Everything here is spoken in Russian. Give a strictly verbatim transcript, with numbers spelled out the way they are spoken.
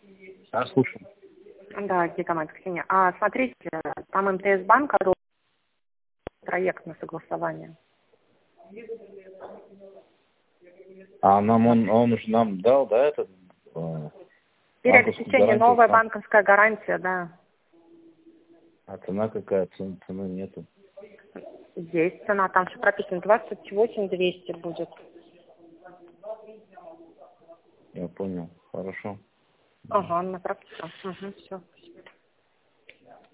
А, слушай. Да, Гигамайт, Ксения. А смотрите, там МТС банк одобрил проект на согласование. А нам он, он уже нам дал, да, этот? Э, Переобеспечение, новая банковская гарантия, да. А цена какая? Цены, цены нету. Есть цена, там все прописано, двадцать восемь двести будет. Я понял. Хорошо. Ага, на практике. Угу, все.